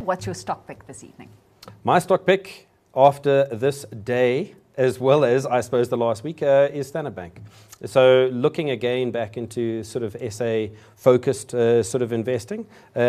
What's your stock pick this evening? My stock pick after this day, as well as, I suppose, the last week, is Standard Bank. So looking again back into sort of SA-focused sort of investing.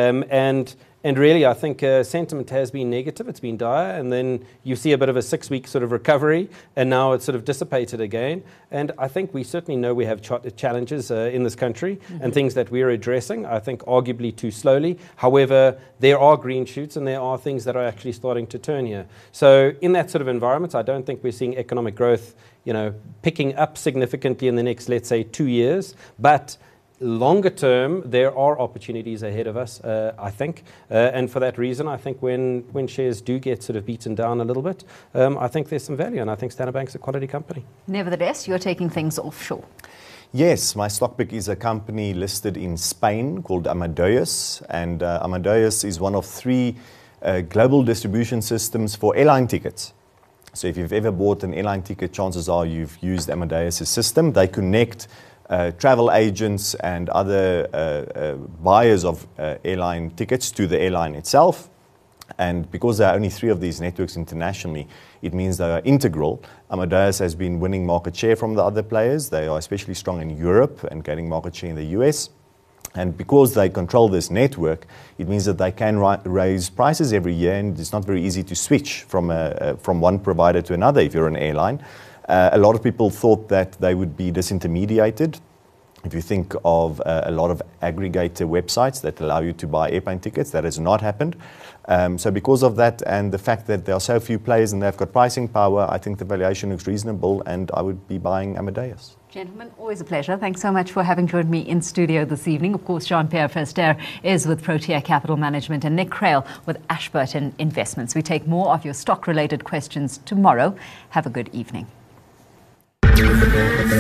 And really, I think sentiment has been negative. It's been dire. And then you see a bit of a 6-week sort of recovery, and now it's sort of dissipated again. And I think we certainly know we have challenges in this country and things that we're addressing, I think arguably too slowly. However, there are green shoots and there are things that are actually starting to turn here. So in that sort of environment, I don't think we're seeing economic growth, picking up significantly in the next, let's say, 2 years. But longer term, there are opportunities ahead of us, I think. And for that reason, I think when shares do get sort of beaten down a little bit, I think there's some value. And I think Standard Bank's a quality company. Nevertheless, you're taking things offshore. Yes, my stock pick is a company listed in Spain called Amadeus. And Amadeus is one of 3 global distribution systems for airline tickets. So if you've ever bought an airline ticket, chances are you've used Amadeus' system. They connect travel agents and other buyers of airline tickets to the airline itself. And because there are only 3 of these networks internationally, it means they are integral. Amadeus has been winning market share from the other players. They are especially strong in Europe and gaining market share in the US. And because they control this network, it means that they can raise prices every year, and it's not very easy to switch from one provider to another if you're an airline. A lot of people thought that they would be disintermediated. If you think of a lot of aggregator websites that allow you to buy airplane tickets, that has not happened. So because of that and the fact that there are so few players and they've got pricing power, I think the valuation looks reasonable and I would be buying Amadeus. Gentlemen, always a pleasure. Thanks so much for having joined me in studio this evening. Of course, Jean-Pierre Verster is with Protea Capital Management and Nick Crail with Ashburton Investments. We take more of your stock-related questions tomorrow. Have a good evening.